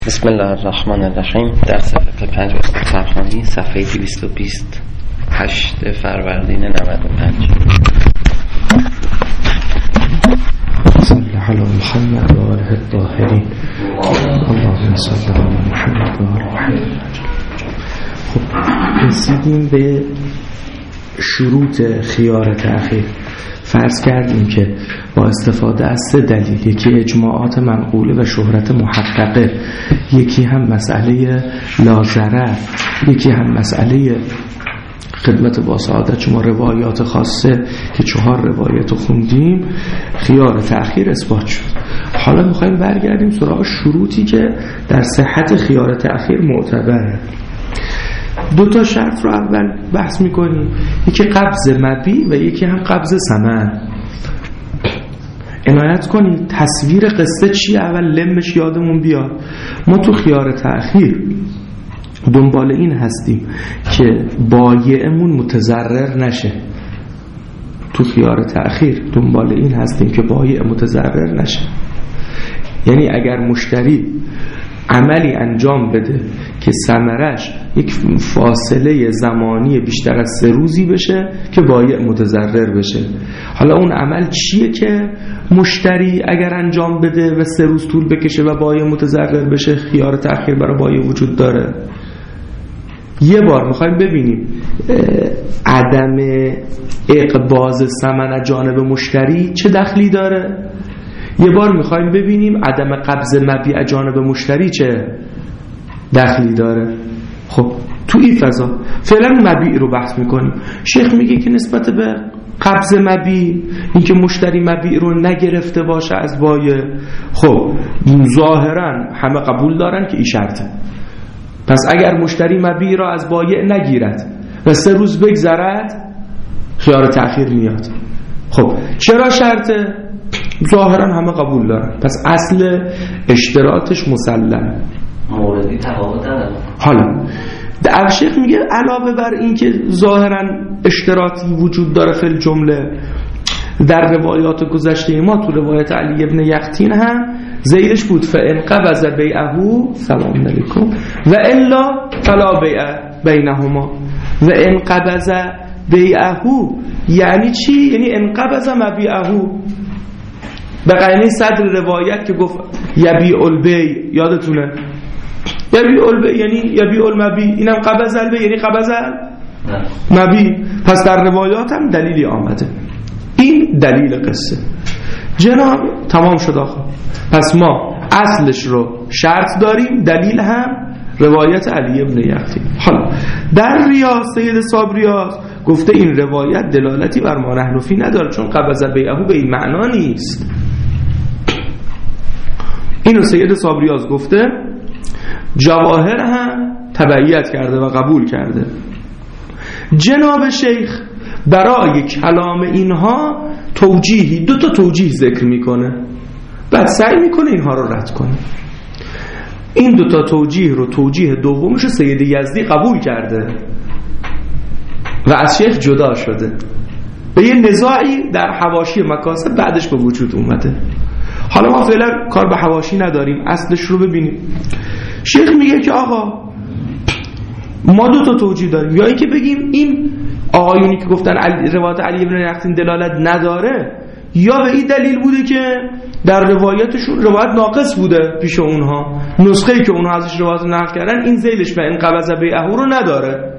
بسم الله الرحمن الرحیم. در صفحه 5 استاد فرخانی صفحه 228 فروردین 95. صلی علی محمد و آله الطاهرین. اللهم صل علی محمد و آل محمد. خب رسیدیم به شروط خیار تأخیر. فرض کردیم که با استفاده از 3 دلیل، یکی اجماعات منقوله و شهرت محققه، یکی هم مسئله لازره، یکی هم مسئله خدمت با سعادت شما روایات خاصه که 4 روایت خوندیم، خیار تأخیر اثبات شد. حالا میخوایم برگردیم سراغ شروطی که در صحت خیار تأخیر معتبره. 2 شرط رو اول بحث میکنیم، یکی قبض مبیع و یکی هم قبض ثمن. عنایت کنید تصویر قصه چی اول لمش یادمون بیاد. ما تو خیار تأخیر دنبال این هستیم که بایعمون متضرر نشه. تو خیار تأخیر دنبال این هستیم که بایع متضرر نشه. یعنی اگر مشتری عملی انجام بده که ثمرش یک فاصله زمانی بیشتر از 3 روزی بشه که بایع متضرر بشه. حالا اون عمل چیه که مشتری اگر انجام بده و 3 روز طول بکشه و بایع متضرر بشه خیار تأخیر برای بایع وجود داره؟ یه بار میخوایم ببینیم عدم اقباض ثمن از جانب مشتری چه دخلی داره، یه بار میخوایم ببینیم عدم قبض مبیع از جانب مشتری چه دخلی داره. خب تو این فضا فعلا مبیع رو بحث میکنیم. شیخ میگه که نسبت به قبض مبیع، اینکه مشتری مبیع رو نگرفته باشه از بایع، خب ظاهرا همه قبول دارن که این شرطه. پس اگر مشتری مبیع را از بایع نگیرد و 3 روز بگذرد خیار تأخیر میاد. خب چرا شرطه؟ ظاهرا همه قبول دارن، پس اصل اشتراطش مسلمه. موردی تفاوت نداره. حالا در شیخ میگه علاوه بر این که ظاهرا اشتراطی وجود داره فی الجمله، در روایات گذشته ما تو روایت علی ابن یقطین هم زیدش بود فإن قبض بیعه سلام علیکم و الا فلا بیع بینهما. و ان قبض بیعه یعنی چی؟ یعنی ان قبض مبیعه. به قرینه صدر روایت که گفت یبیع البیع، یادتونه یبیع البیع یعنی یبیع المبیع، اینم قبض البیع یعنی قبض المبیع. پس در روایات هم دلیلی آمده. این دلیل قصه جناب تمام شد آخر. پس ما اصلش رو شرط داریم، دلیل هم روایت علی ابن یقطین. حالا در ریاض سید صابریاز گفته این روایت دلالتی بر ما نحن فی نداره، چون قبض بیعه به این معنا نیست. اینو سید صابریاز گفته، جواهر هم تبعیت کرده و قبول کرده. جناب شیخ برای کلام اینها توجیهی 2 توجیه ذکر میکنه، بعد سعی میکنه اینها رو رد کنه. این 2 توجیه رو، توجیه دومش سید یزدی قبول کرده و از شیخ جدا شده. به یه نزاعی در حواشی مکاسب بعدش به وجود اومده. حالا ما فعلا کار به حواشی نداریم، اصلش رو ببینیم. شیخ میگه که آقا ما 2 توجیه داریم، یا اینکه بگیم این آقایونی که گفتن روایت علی ابن یقطین دلالت نداره، یا به این دلیل بوده که در روایتشون روایت ناقص بوده پیش اونها، نسخه‌ای که اونها ازش روایت نقل کردن این ذیلش و این قبض بیعه رو نداره.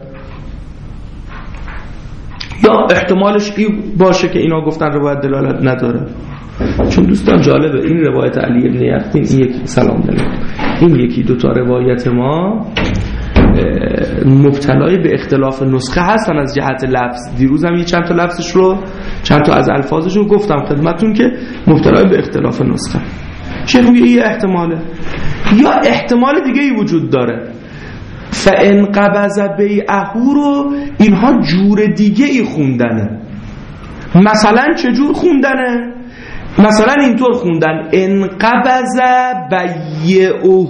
یا احتمالش این باشه که اینا گفتن روایت دلالت نداره. چون دوستان جالبه این روایت علی ابن یقطین، این یکی سلام علیکم، این یکی 2 روایت ما مبتلای به اختلاف نسخه هستن از جهت لفظ. دیروز هم چند تا لفظش رو، چند تا از الفاظش رو گفتم خدمتون که مبتلای به اختلاف نسخه. شیخ میگه این احتماله. یا احتمال دیگه ای وجود داره، فإن قبض بیعه رو اینها جور دیگه ای خوندنه. مثلا چجور خوندنه؟ مثلا اینطور خوندن ان قبض بیعه.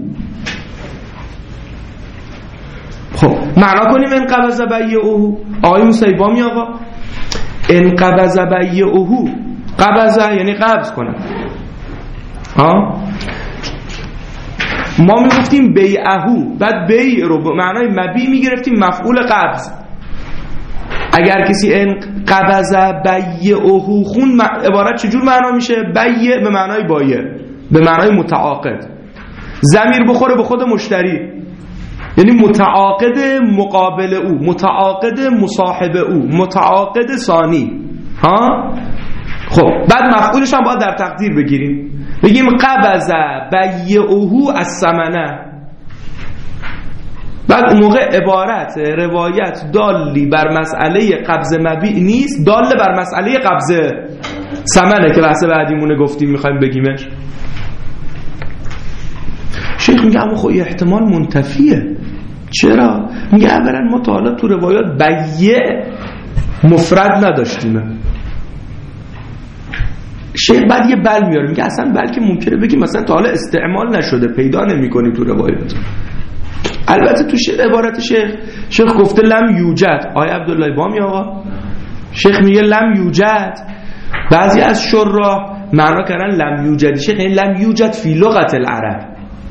خب معنا کنیم ان قبض بیعه. آقای موسیبامی آقا ان قبض بیعه، قبض یعنی قبض کنه. ما میگفتیم بیعهو، بعد بیع رو به معنای مبیع میگرفتیم مفعول قبض. اگر کسی ان قبض بیعهو خون عبارت چجور معنا میشه؟ بیع به معنای بایع، به معنای متعاقد. ضمیر بخوره به خود مشتری، یعنی متعاقد مقابل او، متعاقد مصاحب او، متعاقد ثانی. ها خب بعد مفعولش هم باید در تقدیر بگیریم، بگیم قبض بیعهو الثمنه. بعد اون موقع عبارت روایت دالی بر مسئله قبض مبیع نیست، دال بر مسئله قبض ثمنه که بحث بعدیمونه گفتیم میخوایم بگیمش. شیخ میگه اما خب احتمال منتفیه. چرا؟ میگه اولا ما تا حالا تو روایات بیع مفرد نداشتیم. شیخ بعد یه بل میاره، میگه اصلا بلکه ممکنه بگیم مثلا تا حالا استعمال نشده، پیدا نمی‌کنی تو روایات. البته تو عبارت شیخ گفته لم یوجد. آقای عبدالله بامی آقا شیخ میگه لم یوجد. بعضی از شراح معنا کردن لم یوجد شیخ یعنی لم یوجد فی لغت العرب.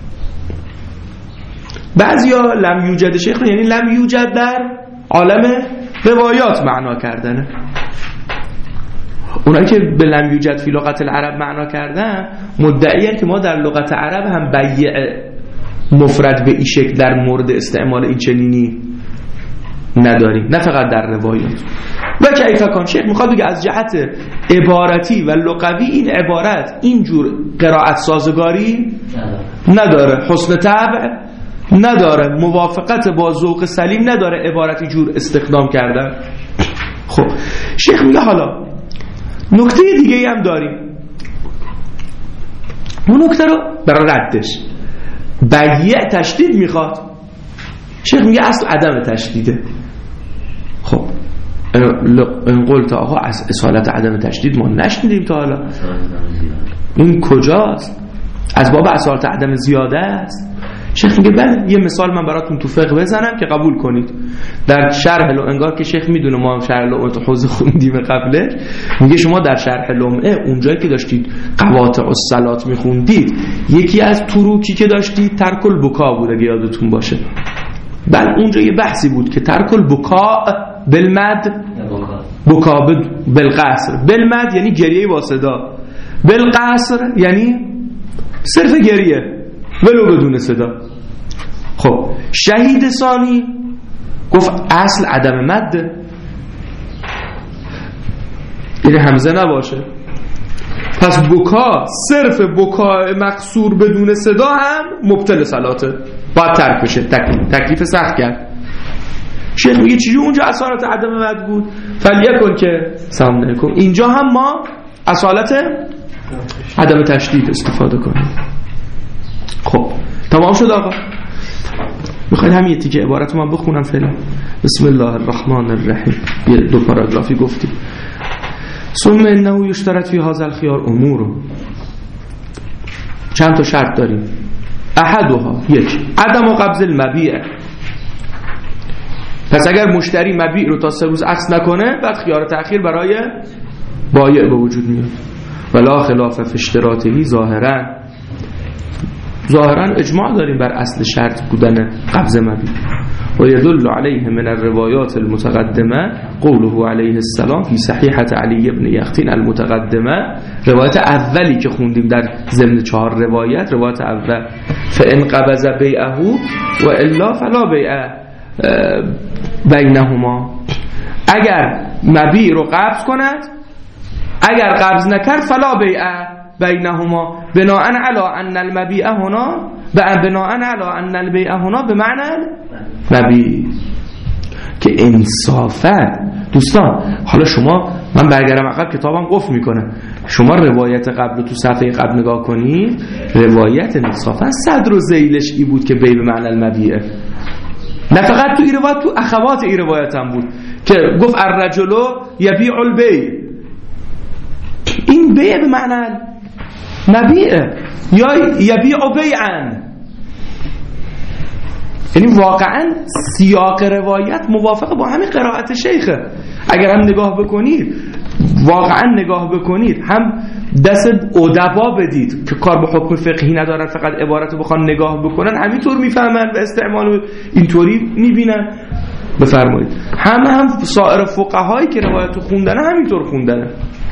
بعضیا لم یوجد شیخ یعنی لم یوجد در عالم روایات معنا کردنه. اونایی که به لم یوجد فی لغت العرب معنا کردن مدعیه که ما در لغت عرب هم بیع مفرد به این شکل در مورد استعمال این چنینی نداریم، نه فقط در روایات. و کیف کان شیخ میخواد بگه از جهت عبارتی و لغوی این عبارت اینجور قرائت سازگاری نداره، حسن طبع نداره، موافقت با ذوق سلیم نداره عبارتی جور استخدام کردن. خب شیخ میگه حالا نکته دیگه هم داریم، اون نکته رو برای ردش بیع تشدید میخواد. شیخ میگه اصل عدم تشدیده. خب این قلت آقا از اصالت عدم تشدید ما نشنیدیم تا حالا، این کجاست؟ از باب اصالت عدم زیاده است. شیخ میگه بله یه مثال من براتون تو فقه بزنم که قبول کنید. در شرح انگار که شیخ میدونه ما شرح لمعه تو حوزه خوندیم قبله، میگه شما در شرح لمعه اونجایی که داشتید قواطع الصلات میخوندید یکی از تروکی که داشتید ترک البکا بود اگه یادتون باشه. بله اونجا یه بحثی بود که ترک البکا بالمد، بکا بالقصر. بالمد یعنی گریه با صدا، بالقصر یعنی صرف گریه ولو بدون صدا. خب شهید ثانی گفت اصل عدم مد، یعنی همزه نباشه. پس بکا صرف بکا مقصور بدون صدا هم مبطل صلاته، باید ترک بشه. تکلیف سخت کرد. شیخ میگه چیزی اونجا اصالت عدم مد بود فلیکن که سلام علیکم اینجا هم ما اصالت عدم تشدید استفاده کنیم. خب تمام شد آقا. میخواید همین یه تیکه عبارت رو من بخونم فعلا. بسم الله الرحمن الرحیم. یه دو پاراگرافی گفتیم. ثم انه یشترط فی هذا الخيار امور. چند تا شرط داریم. احدها یک عدم قبض المبیع. پس اگر مشتری مبیع رو تا 3 روز عکس نکنه بعد خیار تأخیر برای بایع به وجود میاد. ولا خلاف فی اشتراطه ظاهرا اجماع داریم بر اصل شرط بودن قبض مبیع. و یدل علیه من الروایات المتقدمه قوله علیه السلام فی صحیحه علی بن یختین المتقدمه، روایت اولی که خوندیم در ضمن 4 روایت، روایت اول فان قبض بیعه و الا فلا بیع بینهما، اگر مبیع رو قبض کند اگر قبض نکرد فلا بیع بینهما بناء علی ان المبیع هنا بناء علی ان البیع هنا بمعنى مبیع. که انصافا دوستان حالا شما من برگردم عقب کتابم قفل میکنه، شما روایت قبل تو صفحه قبل نگاه کنید، روایت انصافا صدر و ذیلش ای بود که بیع به معنی المبیع، نه فقط تو این روایت، تو اخوات این روایت هم بود که گفت الرجل یبیع البیع، این بیع به معنی مبیع یا یبیع بیعا، یعنی واقعا سیاق روایت موافق با همین قرائت شیخه. اگر هم نگاه بکنید واقعا نگاه بکنید هم دست ادبا بدید که کار به حکم فقهی ندارن، فقط عبارت رو بخوان نگاه بکنن همینطور میفهمن و استعمال اینطوری میبینن. بفرمایید. هم سایر فقهایی که روایت خوندن همینطور خوندن.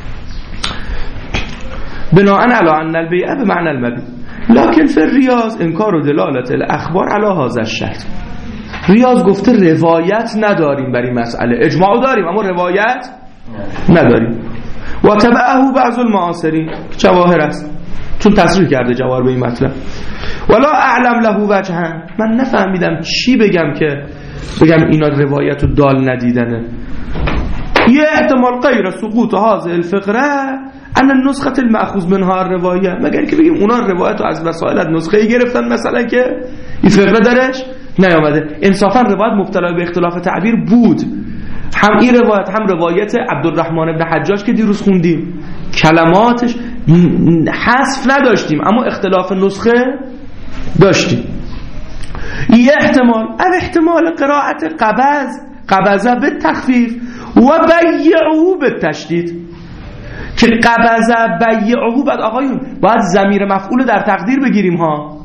بناءً علی ان البیع بمعنى المبیع لکن فی الریاض انکار دلالت الاخبار علی هذا الشرط. ریاض گفته روایت نداریم برای مسئله، اجماع داریم اما روایت نداریم. و تبعه بعض المعاصرین، جواهر است چون تصریح کرده جواهر به این مطلب. ولا اعلم له وجها، من نفهمیدم چی بگم که بگم اینا روایت رو دال ندیدنه. یه احتمال غیر سقوط هذه الفقره ان النسخه المأخوذ منها الروايه، مگر که بگیم اونا روایت رو از وسایل از نسخه گرفتن مثلا که این فقره درش نیامده. انصافا روایت مبتلا به اختلاف تعبیر بود، هم این روایت هم روایت عبدالرحمن بن حجاج که دیروز خوندیم کلماتش حذف نداشتیم اما اختلاف نسخه داشتیم. این احتمال قرائت قبضه به تخفیف و بیعه به تشدید، که قبضه بیعه بعد آقایون باید ضمیر مفعول در تقدیر بگیریم ها،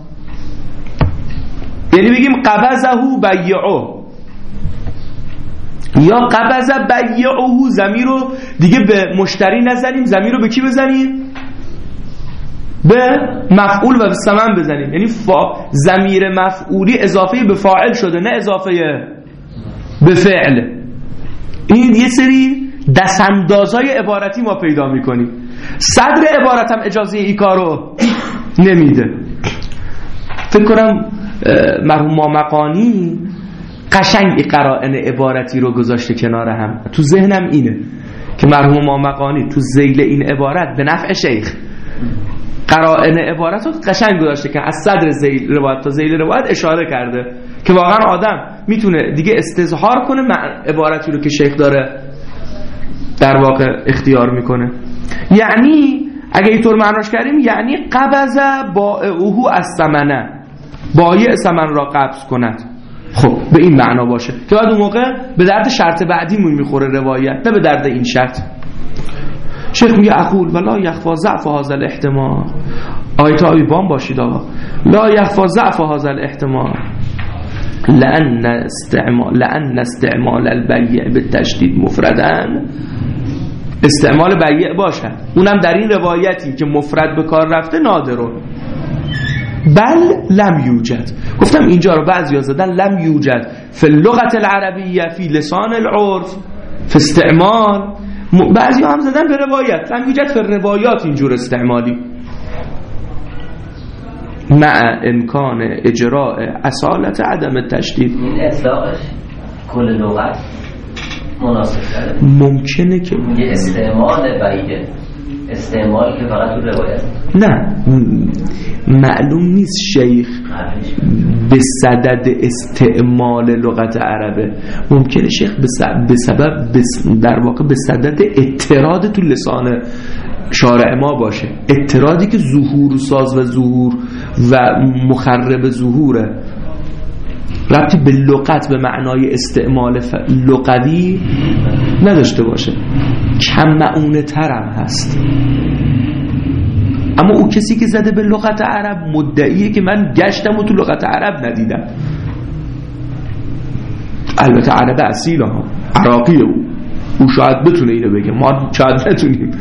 یعنی بگیم قبضه بیعه یا قبضه بیعه، ضمیر رو دیگه به مشتری نزنیم، ضمیر رو به کی بزنیم؟ به مفعول و به ثمن بزنیم، یعنی ضمیر مفعولی اضافه به فاعل شده نه اضافه به فعل. این یه سری دستاندازهای عبارتی ما پیدا میکنیم. صدر عبارت هم اجازه ای کارو نمیده. فکر کنم مرحوم مامقانی قشنگ قرائن عبارتی رو گذاشته کنار هم. تو ذهنم اینه که مرحوم مامقانی تو ذیل این عبارت به نفع شیخ قرائن عبارت رو قشنگ گذاشته که از صدر ذیل روایت تا ذیل روایت اشاره کرده که واقعا آدم میتونه دیگه استظهار کنه عبارتی رو که شیخ داره در واقع اختیار میکنه. یعنی اگه اینطور معناش کردیم یعنی قبضه بائعه از ثمنه، بایع ثمن را قبض کند. خب به این معنا باشه که بعد اون موقع به درد شرط بعدیمون میخوره روایت، نه به درد این شرط. شیخ میگه اقول ولا یخفا ضعف هذا الاحتمال. آیت آبی بام باشید آقا. لا یخفا ضعف هذا الاحتمال لأن استعمال البیع بالتشدید مفردن، استعمال بیع باشد اونم در این روایتی که مفرد به کار رفته نادرون. بل لم یوجد، گفتم اینجا رو بعضیا زدن لم یوجد فی اللغت العربیه فی لسان العرف فی استعمال، بعضیا هم زدن به روایت لم یوجد فی روایات اینجور استعمالی مع امکان اجراء اصالت عدم تشدید. این اطلاقش کل لغت مناسب کرده. ممکنه که میگه استعمال بیع، استعمال که فقط تو روایت نه، معلوم نیست شیخ به صدد استعمال لغت عربه، ممکنه شیخ به سبب در واقع به صدد اعتراض تو لسان شارع ما باشه، اعتراضی که ظهور ساز و ظهور و مخرب ظهوره، ربطی به لغت به معنای استعمال لغوی نداشته باشه، کم معونه ترم هست. اما اون کسی که زده به لغت عرب مدعیه که من گشتم و تو لغت عرب ندیدم. البته عرب اصیل ها، عراقیه او شاید بتونه اینو بگه، ما شاید نتونیم.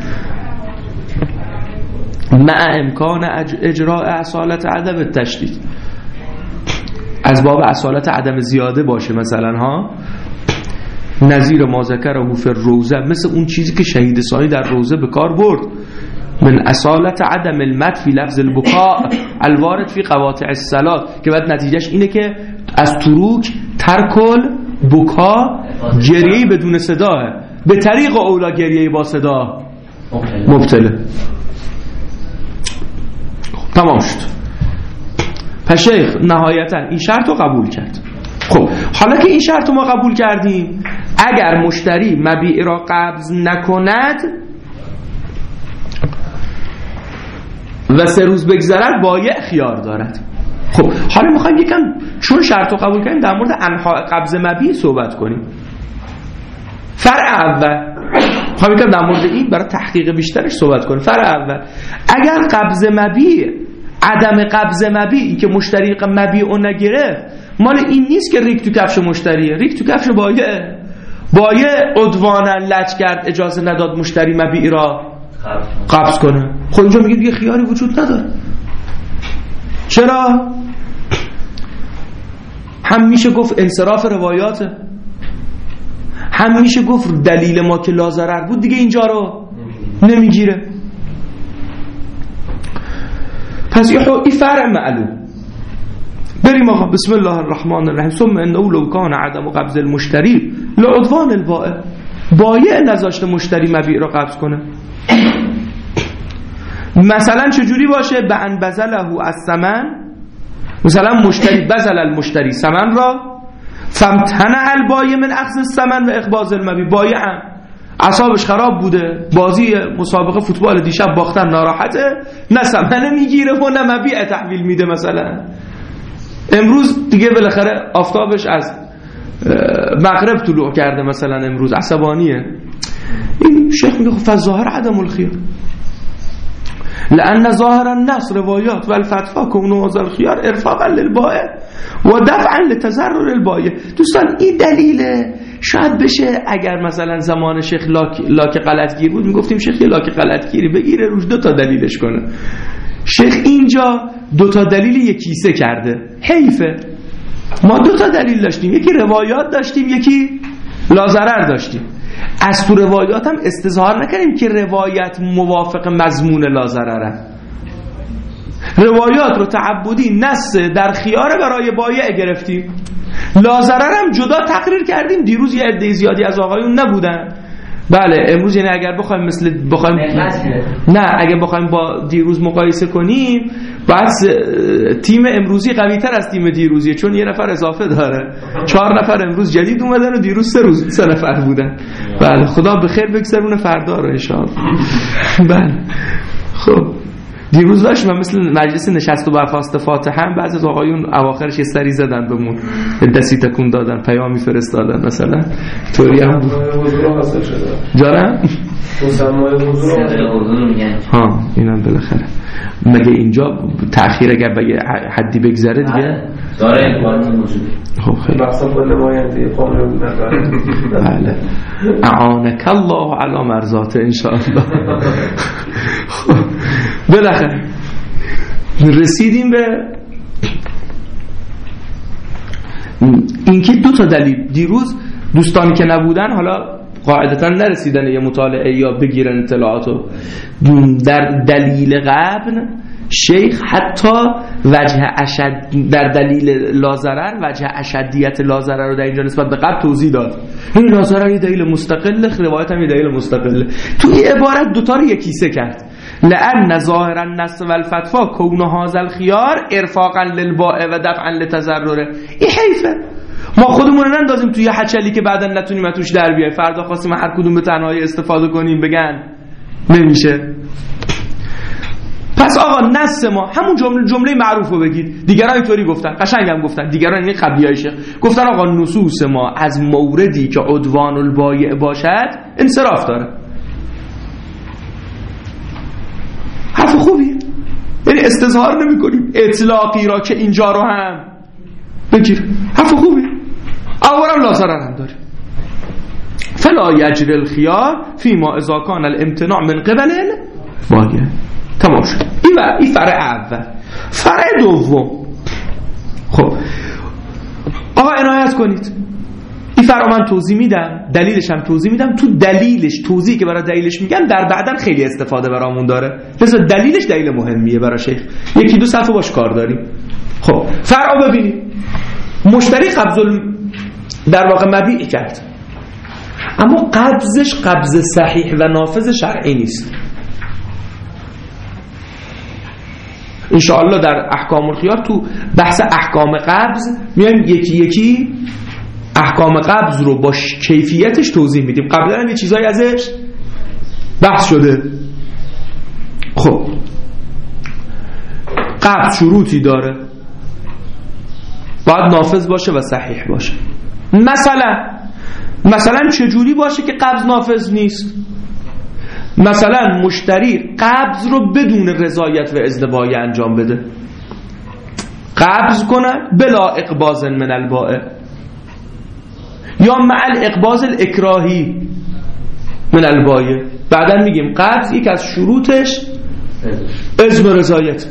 مع امکان اجراء اصالت عدم تشدید، از باب اصالت عدم زیاده باشه مثلا ها، نظیر ما ذکره فی الروضه، مثل اون چیزی که شهید سایی در روضه به کار برد، من اصالت عدم المد فی لفظ البکاء الوارد فی قواطع الصلاة، که بعد نتیجهش اینه که از تروک ترکل بکا گریه بدون صداه، به طریق اولا گریه با صدا مبتله. تمام شد. پس شیخ نهایتا این شرط رو قبول کرد. خب حالا که این شرط رو ما قبول کردیم، اگر مشتری مبیع را قبض نکند و 3 روز بگذرد بایع خیار دارد. خب حالا میخوایم یکم چون شرط رو قبول کردیم در مورد انواع قبض مبیع صحبت کنیم. فرع اول خواهی که در مورد این برای تحقیق بیشترش صحبت کنیم. فرع اول، اگر قبض مبیع، عدم قبض مبیع که مشتری مبیع اون نگرفت، مال این نیست که ریک تو کفش مشتریه، ریک تو کفش بایع عدوانا لج کرد، اجازه نداد مشتری مبیع را قبض کنه. خب اینجا میگه دیگه خیاری وجود نداره. چرا؟ هم میشه گفت انصراف روایاته، هم میشه گفت دلیل ما که لا ضرر بود دیگه اینجا رو نمیگیره. پس این فرع معلوم. بریم آقا بسم الله الرحمن الرحیم. ثم انه لو کان عدم قبض المشتری لعدوان البائع، بایع نذاشته مشتری مبیع را قبض کنه. مثلا چجوری باشه؟ به ان بذله الثمن، مثلا مشتری بذل المشتری ثمن را فامتنع البایع من اخذ الثمن و اقباض المبیع، بایع هم اعصابش خراب بوده، بازی مسابقه فوتبال دیشب باختن، ناراحته، نه ثمن میگیره و نه مبیع تحویل میده. مثلا امروز دیگه بالاخره آفتابش از مغرب طلوع کرده، مثلا امروز عصبانیه. این شیخ میگه خب فظاهر عدم الخیار، لأن ظاهر النص روایات و الفتوا کونه هذا الخيار ارفاقا للبائع و دفعا لتضرر البائع. دوستان این دلیله. شاید بشه اگر مثلا زمان شیخ لاک غلطگیر بود میگفتیم شیخ لاک غلطگیری بگیره روش 2 تا دلیلش کنه. شیخ اینجا 2 تا دلیل یک کیسه کرده. حیفه. ما 2 تا دلیل داشتیم، یکی روایات داشتیم، یکی لاضرر داشتیم. از تو روایات هم استظهار نکنیم که روایت موافق مضمون لاضرره. روایات رو تعبدی نص در خیار برای بایع گرفتیم، لاضرر هم جدا تقریر کردیم. دیروز یه عده زیادی از آقایون نبودن. بله امروز یعنی اگر بخوایم اگر بخوایم با دیروز مقایسه کنیم، بس تیم امروزی قوی تر از تیم دیروزیه، چون 1 نفر اضافه داره. 4 نفر امروز جدید اومدن و دیروز 3 نفر بودن. بله خدا به خیر بگذرونه فردا رو ان شاء الله. بله خب دیروز داشت من مثل مجلس نشست و برخاست فاتحه هم بعضی از آقایون اواخرش یه سری زدن بهمون، دستی تکون دادن، پیامی فرستادن، مثلا طوری هم بود. جانم مسمای حضور میگن ها اینم بالاخره. مگه اینجا تأخیر اگر بگه حدی بگذره دیگه داره امکان موجوده. خب خیلی مقصد با نماینده قانون نداره. بله اعانک الله علی مرضاته ان شاء الله. خب بالاخره رسیدیم به اینکه 2 تا دلیل. دیروز دوستانی که نبودن حالا قاعدتا نرسیدن یه مطالعه یا بگیرن اطلاعاتو. در دلیل قبل شیخ حتی وجه در دلیل لاضرر وجه اشدیت لاضرر رو در اینجا نسبت به قبل توضیح داد. این لاضرر یه دلیل مستقله، روایت هم یه دلیل مستقله. تو این عبارت 2 تا رو یکیسه کرد. لأن ظاهر النص والفتوا کونه هذا الخيار ارفاقا للبائع و دفعا لتضرره. این حیفه. ما خودمون رو نندازیم توی هچلی که بعدا نتونیم توش در بیایم، فردا خواستیم هر کدوم به تنهایی استفاده کنیم بگن نمیشه. پس آقا نص ما همون جمله معروف رو بگید. دیگران اینطوری گفتن، قشنگم گفتن. دیگران این قبلیای شیخ گفتن آقا نصوص ما از موردی که عدوان البایع باشد انصراف داره. حرف خوبیه، یعنی استظهار نمی کنیم اطلاقی را که اینجا رو هم بگیر. حرف خوبیه. اولم لا ضرر هم داره. فلا یجری الخیار فیما اذا کان الامتناع من قبل البایع. تمام شد. این فرع اول. فرع دوم، خب آقا عنایت کنید، این فرع من توضیح میدم، دلیلش هم توضیح میدم. تو دلیلش توضیحی که برای دلیلش میگم در بعدن خیلی استفاده برامون داره، لذا دلیلش دلیل مهمیه برای شیخ. 1-2 صفحه باش کار داریم. خب فرع ببینید. مشتری در واقع مبیع کرد، اما قبضش قبض صحیح و نافذ شرعی نیست. انشاءالله در احکام الخیار تو بحث احکام قبض میایم یکی یکی احکام قبض رو با کیفیتش توضیح میدیم. قبلا هم یه چیزایی ازش بحث شده. خب قبض شروطی داره، باید نافذ باشه و صحیح باشه. مثلا چجوری باشه که قبض نافذ نیست؟ مثلا مشتری قبض رو بدون رضایت و اذن بایع انجام بده، قبض کنه بلا اقباض من البائع، یا مع الاقباض الاکراهی من البایع. بعدا میگیم قبض یک از شروطش اذن و رضایت.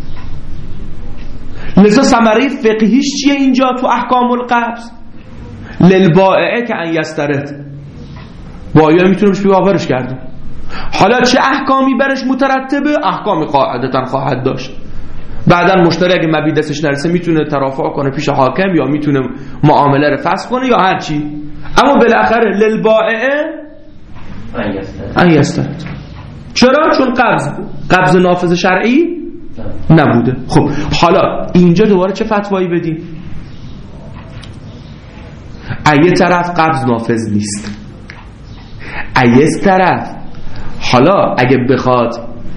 لذا ثمره فقهیش چیه اینجا تو احکام القبض؟ للبائع که ان یسترد، بایع میتونه بهش بیاورش کرده. حالا چه احکامی برش مترتبه؟ احکامی قاعدتا خواهد داشت. بعدا مشتری اگه مبیع دستش نرسه میتونه ترافع کنه پیش حاکم، یا میتونه معامله رو فسخ کنه، یا هر چی. اما بالاخره للبائع ان یسترد. چرا؟ چون قبض نافذ شرعی نبوده. خب حالا اینجا دوباره چه فتوایی بدیم؟ ایه طرف قبض نافذ نیست، ایه طرف حالا اگه بخواد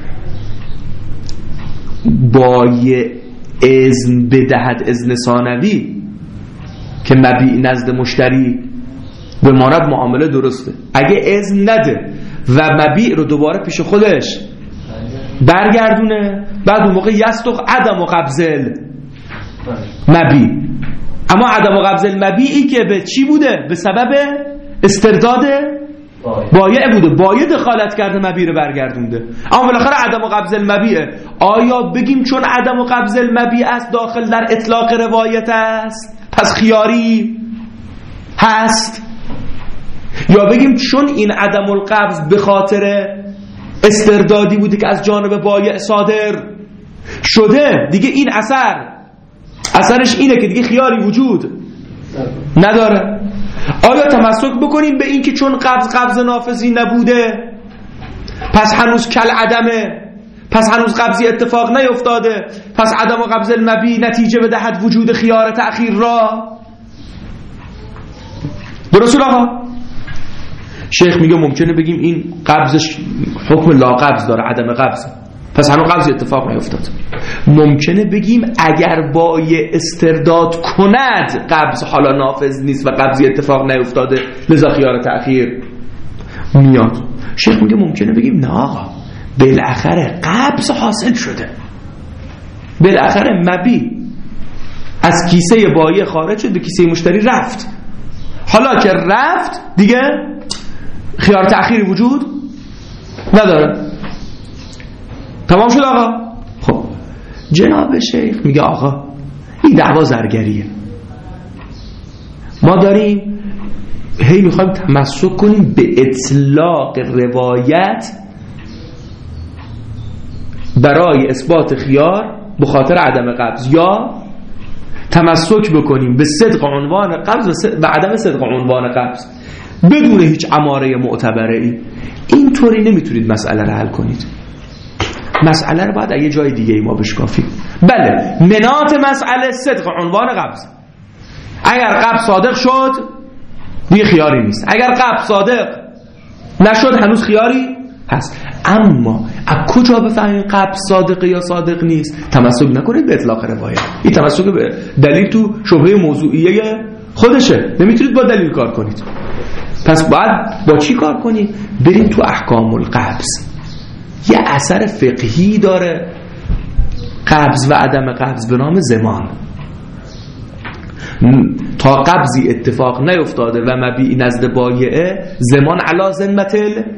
بایع اذن بدهد، اذن ثانوی که مبیع نزد مشتری بماند، معامله درسته. اگه اذن نده و مبیع رو دوباره پیش خودش برگردونه، بعد اون موقع یستق عدم و قبض مبیع. اما عدم و قبض المبیعی که به چی بوده؟ به سبب استرداد بایع بوده، بایع دخالت کرده مبیع رو برگردونده. اما بالاخره عدم و قبض المبیع، آیا بگیم چون عدم و قبض المبیع است داخل در اطلاق روایت است پس خیاری هست، یا بگیم چون این عدم القبض به خاطر استردادی بوده که از جانب بایع صادر شده، دیگه این اثرش اینه که دیگه خیاری وجود نداره؟ آیا تمسک بکنیم به این که چون قبض نافذی نبوده پس هنوز کل عدمه، پس هنوز قبضی اتفاق نیفتاده، پس عدم و قبض المبیع نتیجه بدهد وجود خیار تأخیر را؟ درست آقا؟ شیخ میگه ممکنه بگیم این قبضش حکم لا قبض داره، عدم قبض، پس هنوز قبضی اتفاق نیفتاد. ممکنه بگیم اگر بایع استرداد کند قبض حالا نافذ نیست و قبضی اتفاق نیفتاده لذا خیار تأخیر میاد. شیخ میگه ممکنه بگیم نه آقا، بالاخره قبض حاصل شده، بالاخره مبیع از کیسه بایع خارج شد به کیسه مشتری رفت. حالا که رفت دیگه خیار تأخیری وجود نداره. تمام شد آقا؟ خب جناب شیخ میگه آقا این دعوا زرگریه، ما داریم هی میخوایم تمسک کنیم به اطلاق روایت برای اثبات خیار به خاطر عدم قبض، یا تمسک بکنیم به صدق عنوان قبض و عدم صدق عنوان قبض بدون هیچ اماره معتبره ای. اینطوری نمیتونید مسئله رو حل کنید. مسئله رو باید یه جای دیگه ای ما بشکافیم. بله منات مسئله صدق عنوان قبض. اگر قبض صادق شد دیگه خیاری نیست، اگر قبض صادق نشد هنوز خیاری هست. اما از کجا بفهمیم قبض صادقه یا صادق نیست؟ تمسک نکنید به اطلاق روایت. این تمسک به دلیل تو شبهه موضوعیه خودشه، نمیتونید با دلیل کار کنید. پس باید با چی کار کنید؟ بریم تو احکام القبض. یه اثر فقهی داره قبض و عدم قبض به نام زمان. تا قبضی اتفاق نیفتاده و مبیع نزد بایعه، زمان علی ذمت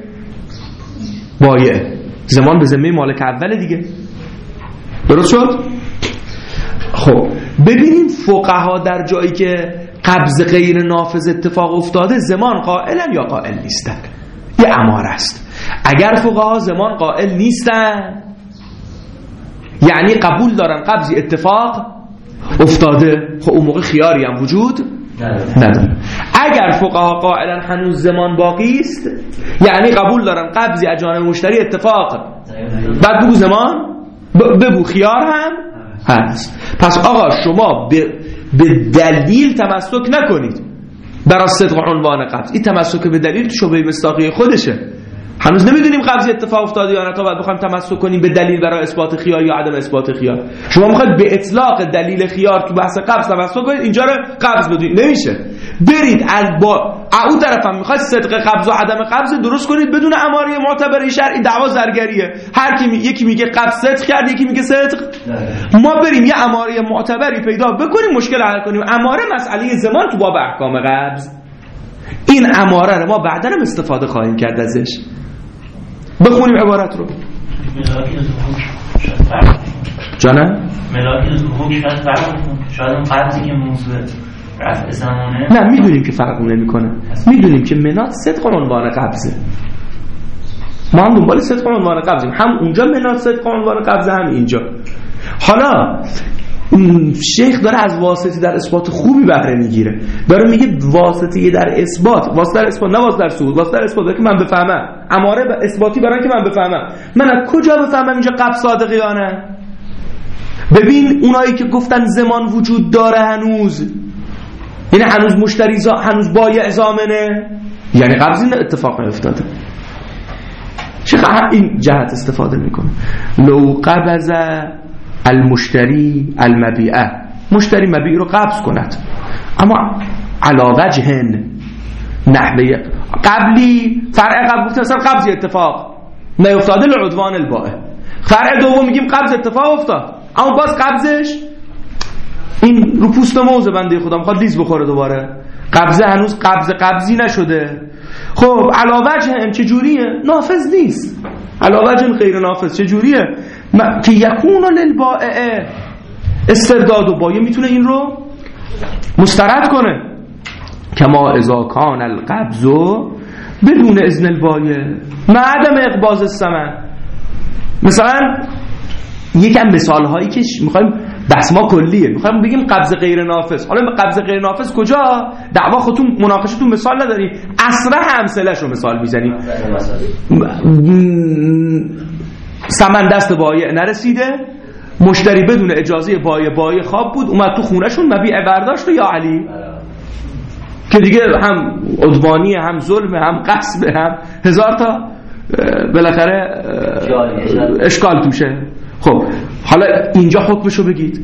بایعه، زمان به ذمه مالک اوله دیگه. درست شد؟ خب ببینیم فقها در جایی که قبض غیر نافذ اتفاق افتاده زمان قائلن یا قائل نیستن. یه اماره است. اگر فقها زمان قائل نیستن یعنی قبول دارن قبضی اتفاق افتاده، خب اون موقع خیاری هم وجود نداره. اگر فقها قائلن هنوز زمان باقی است یعنی قبول دارن قبضی از جانب مشتری اتفاق، بعد بگو زمان بگو خیار هم هست. پس آقا شما به دلیل تمسک نکنید برای صدق عنوان قبض. این تمسک به دلیل تو شبهه مصداقی خودشه. هنوز نمیدونیم قبض اتفاق افتاده یا نه تا بعد بخوایم تمسک کنیم به دلیل برای اثبات خیار یا عدم اثبات خیار. شما میخواید به اطلاق دلیل خیار تو بحث قبض تمسک کنید، اینجا رو قبض بدونید، نمیشه. برید با اون طرف هم میخواید صدق قبض و عدم قبض درست کنید بدون اماره معتبره شرعی، دعوا زرگریه. هر کی یکی میگه قبض صدق کرد، یکی میگه صدق. ما بریم یه اماره معتبری پیدا بکنیم، مشکل حل کنیم. اماره مسئله زمان تو باب احکام قبض، این اماره رو ما بعداً هم استفاده خواهیم کرد ازش. بخونیم عبارت رو. جانم؟ ملاک ظهور شاید اون قبضی که موضوع رفع زمانه، نه میدونیم که فرق نمیکنه، میدونیم که منات صدق عنوان قبضه، ما هم دنبال صدق عنوان قبضیم، هم اونجا منات صدق عنوان قبضه، هم اینجا. حالا شیخ داره از واسطی در اثبات خوبی بهره میگیره، داره میگه واسطی در اثبات، واسطه در اثبات نه واسطه در ثبوت، واسطه در اثبات که من بفهمم، اماره اثباتی برای که من بفهمم. من از کجا بفهمم اینجا قبض صادقه یا نه؟ ببین اونایی که گفتن زمان وجود داره هنوز، یعنی هنوز مشتری هنوز بایع ضامنه، یعنی قبضی اتفاق نیفتاده. شیخ این جهت استفاده میکنه. لو قبض المشتری المبیعه، مشتری مبیع رو قبض کند، اما علا وجه نحوه قبلی، فرع قبل مثلا قبضی اتفاق نیفتاده لعدوان البائع، فرع دوم میگیم قبض اتفاق افتاد اما باز قبضش این رو پوست موزه بنده خدا میخواد لیز بخوره دوباره، قبضه هنوز قبضی نشده. خب علا وجه چجوریه؟ نافذ نیست، علا وجه غیر نافذ چجوریه؟ که یکون للبائع استرداد و بایع میتونه این رو مسترد کنه، کما اذا کان القبض بدون اذن البایع مع عدم اقباض الثمن. مثلا یکم مثال هایی که میخوایم، بحث ما کلیه، میخوایم بگیم قبض غیر نافذ. حالا قبض غیر نافذ کجا؟ دعوا خودتون مناقشتون مثال نداریم، اسرع امثله‌اش رو مثال میزنیم. ثمن دست بایع نرسیده، مشتری بدون اجازه بایع خواب بود، اومد تو خونهشون، مبیع برداشت و یا علی که دیگه هم عدوانیه، هم ظلمه، هم غصبه، هم هزار تا بالاخره اشکال توشه. خب حالا اینجا حکمشو بگید.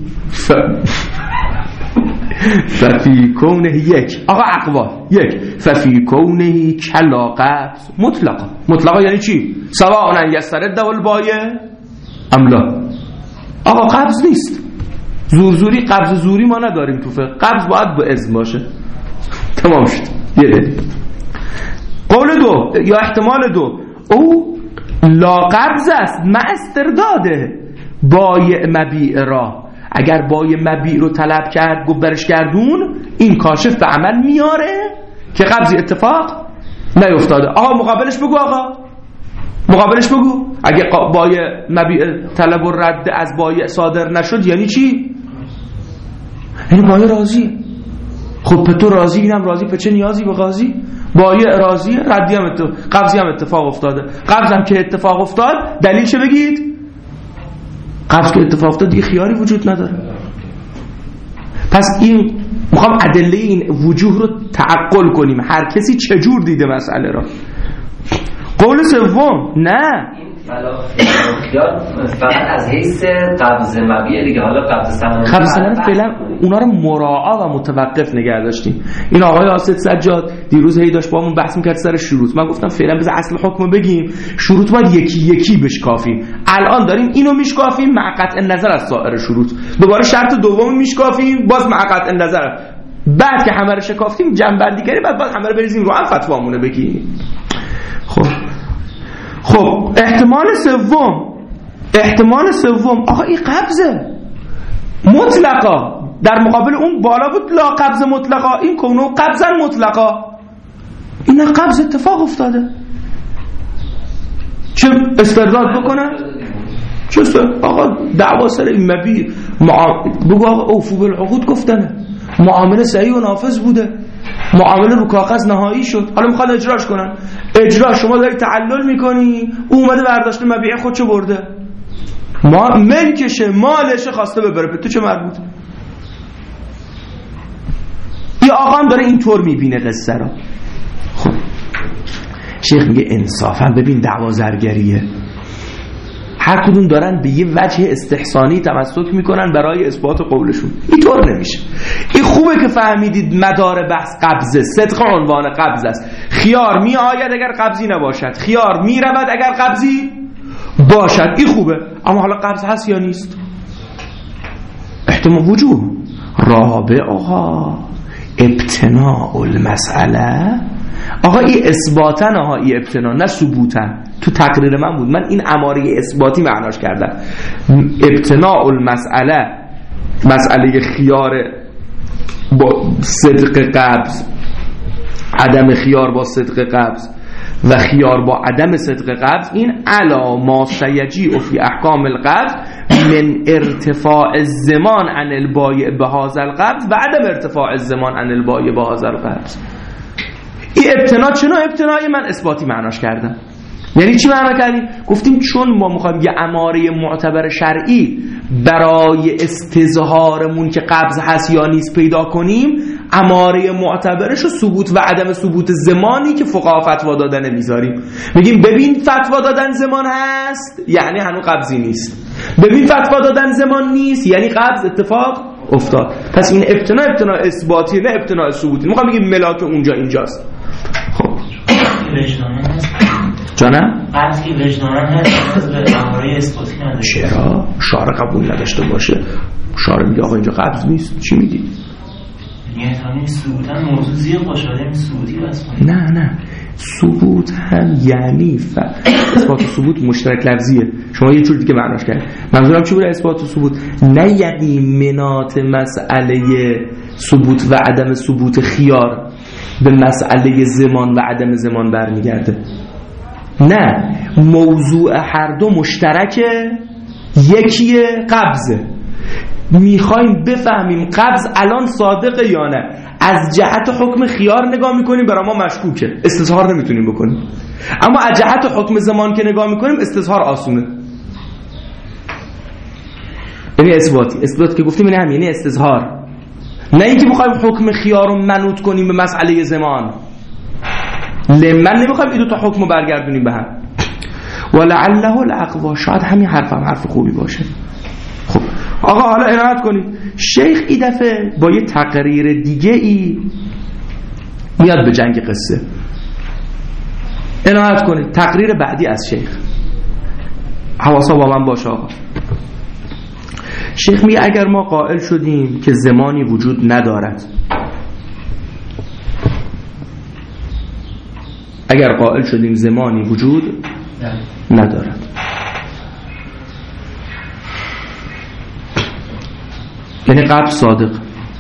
ففی کونه یک، آقا اقوال یک، ففی کونه کلا قبض مطلقا یعنی چی؟ سواء ان یسترد البایع ام لا. آقا قبض نیست، زوری قبض زوری ما نداریم تو فقه، قبض باید با اذن باشه. تمام شد. یه دلیل. قول دو یا احتمال دو، او لا قبض است مع استرداده بایع مبیع را. اگر بایع مبیع رو طلب کرد گفت برش گردون، این کاشف به عمل میاره که قبضی اتفاق نیفتاده. آقا مقابلش بگو، آقا مقابلش بگو. اگه بایع مبیع طلب و رد از بایع صادر نشد یعنی چی؟ یعنی بایع راضیه. خب به تو راضی، اینم راضی، به چه نیازی به قاضی؟ بایع راضیه، ردی هم قبضی هم اتفاق افتاده. قبض هم که اتفاق افتاد دلیل چه بگید؟ قبض که اتفاق افتاد دیگه خیاری وجود نداره. پس این میخوام ادله این وجوه رو تعقل کنیم، هر کسی چجور دیده مسئله را. قول سوم نه، خیار فقط از حیث قبض مبیع دیگه. حالا قبض ثمن فعلا اونا رو مراعا و متوقف نگه داشتیم. این آقای آسد سجاد دیروز هی داشت با همون بحث میکرد سر شروط. من گفتم فعلا بذار اصل حکم بگیم، شروط باید یکی یکی بشکافیم. الان داریم اینو میشکافیم مع قطع نظر از سایر شروط، دوباره شرط دوم میشکافیم باز مع قطع نظر. بعد که همه رو شکافتیم جمع بندی کردیم، بعد همه رو بریزیم رو هم فتوامونه بگیم. خب احتمال سوم آقا این قبضه مطلقا، در مقابل اون بالا بود لا قبض مطلقا، این کونو قبضا مطلقا. این قبض اتفاق افتاده، چه استرداد بکنن؟ چه آقا دعوا سر این مبیع بگو آقا اوفو بالعقود گفتنه، معامله صحیح و نافذ بوده، معامله رو کاغذ نهایی شد، حالا میخواد اجراش کنن. اجرا شما داری تعلل میکنی، او اومده برداشته مبیع خودشو برده، ما ملکشه، مالشه، خواسته ببره، به تو چه مربوط؟ یه آقا هم داره اینطور میبینه قصه رو. خب شیخ میگه انصافا ببین دعوا زرگریه، هر کدوم دارن به یه وجه استحسانی تمسک میکنن برای اثبات قولشون. اینطور نمیشه. این خوبه که فهمیدید مدار بحث قبضه، صدق عنوان قبض است. خیار می آید اگر قبضی نباشد، خیار می رود اگر قبضی باشد. این خوبه. اما حالا قبض هست یا نیست؟ احتمال وجوه. رابعها ابتناء المسئله. آقا این اثباتن، آقا این ابتنا، نه ثبوتن. تو تقریر من بود، من این اماره اثباتی معناش کردم. ابتناء المسئله، مسئله خیار با صدق قبض، عدم خیار با صدق قبض و خیار با عدم صدق قبض، این علا ما سیجیء فی احکام القبض من ارتفاع الزمان عن البایع بهذا القبض و عدم ارتفاع الزمان عن البایع بهذا القبض. این ابتنا چنو ابتنایی من اثباتی معناش کردم. یعنی چی معنی کردیم؟ گفتیم چون ما میخوایم یه اماره معتبر شرعی برای استظهارمون که قبض هست یا نیست پیدا کنیم، اماره معتبرش و ثبوت و عدم ثبوت زمانی که فقها فتوا دادن میذاریم. میگیم ببین فتوا دادن زمان هست یعنی هنوز قبضی نیست، ببین فتوا دادن زمان نیست یعنی قبض اتفاق افتاد. پس این ابتنا اثباتی نه ابتنا ثبوتی. میخوام بگیم ملاک اونجا اینجاست. خب جانم؟ قبض که وجدانن هست به اماره اثباتی نداره. چرا؟ شارع قبول نداشته باشه. شارع میگه آقا اینجا قبض نیست. چی میگی؟ یعنی همین ثبوتن موضوع زیر باشه، این ثبوتی بس نه ثبوت هم یعنی اثبات ثبوت مشترک لفظیه. شما یه جور دیگه معناش کردید. منظورم چی بود اثبات ثبوت؟ نه یعنی منات مسئله ثبوت و عدم ثبوت خیار به مسئله زمان و عدم زمان برمیگرده. نه، موضوع هر دو مشترکه، یکیه قبضه. میخوایم بفهمیم قبض الان صادقه یا نه. از جهت حکم خیار نگاه میکنیم برای ما مشکوکه، استظهار نمیتونیم بکنیم. اما از جهت حکم زمان که نگاه میکنیم استظهار آسونه. یعنی اثبات که گفتیم یعنی هم یعنی استظهار، نه اینکه بخوایم حکم خیار رو منوط کنیم به مسئله زمان. من نمیخوایم این دو تا حکم رو برگردونیم به هم. ولعله الاقوا، شاید همین حرف خوبی باشه. خب آقا حالا عنایت کنید، شیخ این دفعه با یه تقریر دیگه ای میاد به جنگ قصه. عنایت کنید، تقریر بعدی از شیخ، حواسا با من باشه آقا. شیخ میگه اگر ما قائل شدیم که زمانی وجود ندارد، اگر قائل شدیم زمانی وجود ندارد، یعنی قبض صادق.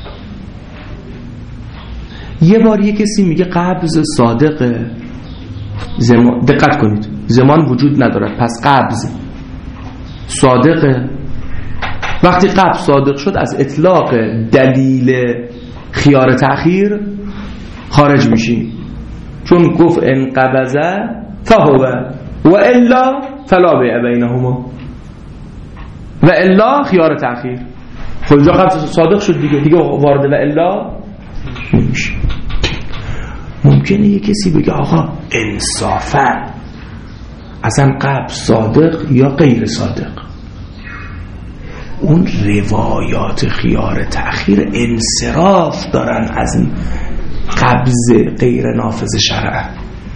یه بار یه کسی میگه قبض صادقه، دقت کنید، زمان وجود ندارد پس قبض صادقه. وقتی قبض صادق شد از اطلاق دلیل خیار تأخیر خارج میشیم، چون گفت ان قبضه فهو و الا فلا بیع بینهما و الا خیار تأخیر. خب اینجا قبض صادق شد دیگه وارد و الا نمیشه. ممکنه یه کسی بگه آقا انصافا اصلا قبض صادق یا غیر صادق، اون روایات خیار تأخیر انصراف دارن از قبض غیر نافذ شرعا.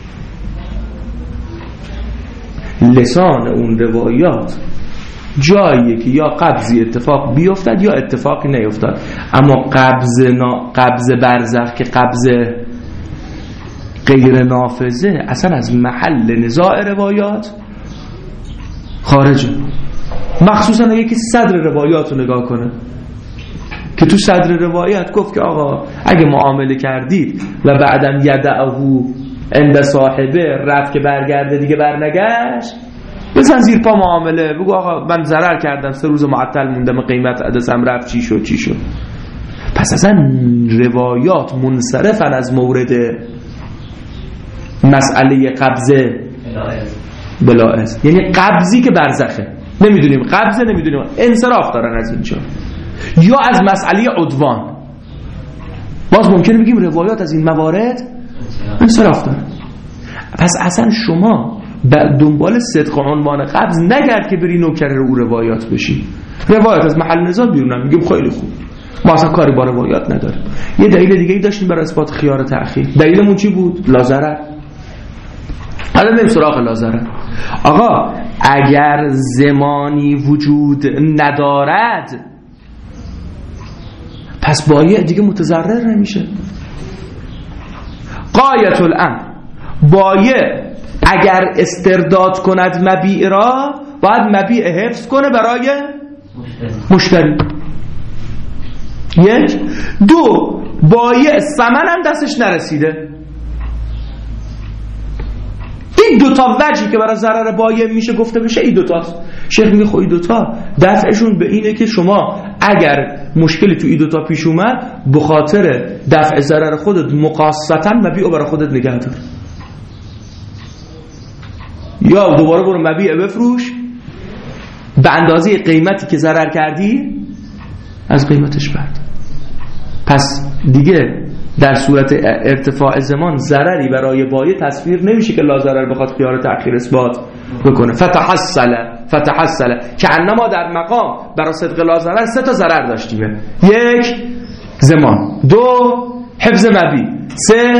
لسان اون روایات جاییه که یا قبضی اتفاق بیفتد یا اتفاقی نیفتد، اما قبض برزخ که قبض غیر نافذه اصلا از محل نزاع روایات خارجه. مخصوصا اگه کسی صدر روایات رو نگاه کنه که تو صدر روایت گفت که آقا اگه معامله کردید و بعدم یدعهو عند صاحبه رفت که برگرده دیگه برنگشت، بزن زیر پا معامله، بگو آقا من ضرر کردم 3 روز معطل موندم قیمت عدسم رفت چی شد. پس اصلا روایات منصرفن از مورد مسئله قبضه بلاعز، یعنی قبضی که برزخه، نمیدونیم قبضه نمیدونیم، انصراف دارن از اینجا. یا از مسئله عدوان، باز ممکنه بگیم روایات از این موارد انصراف دارن. پس اصلا شما دنبال صدق عنوان قبض نگرد که بری نوکر او روایات بشی. روایت از محل نزاع بیرونم میگیم خیلی خوب، ما اصلا کاری با روایات نداریم. یه دلیل دیگه ای داشتیم برای اثبات خیار تأخیر. دلیلمون چی بود؟ لازرر. حالا بریم سراغ لازرر. آقا اگر زمانی وجود ندارد پس بایع دیگه متضرر نمیشه. غایت الامر، بایع اگر استرداد کند مبیع را باید مبیع حفظ کنه برای مشتری. یک. دو، بایع ثمن هم دستش نرسیده. این دوتا وجهی که برای ضرر بایع میشه گفته بشه این دوتاست. شیخ میگه خب این دوتا دفعشون به اینه که شما اگر مشکلی تو این دوتا پیش اومد به خاطر دفع ضرر خودت مقاصتا مبیع برای خودت نگه دار، یا دوباره برو مبیع بفروش به اندازه قیمتی که ضرر کردی از قیمتش برد. پس دیگه در صورت ارتفاع زمان ضرری برای بایع تصویر نمیشه که لا ضرر بخواد خیار تأخیر اثبات بکنه. فتحصل که انما در مقام برای صدق لا ضرر سه تا ضرر داشتیم. یک، زمان. دو، حفظ مبیع. سه،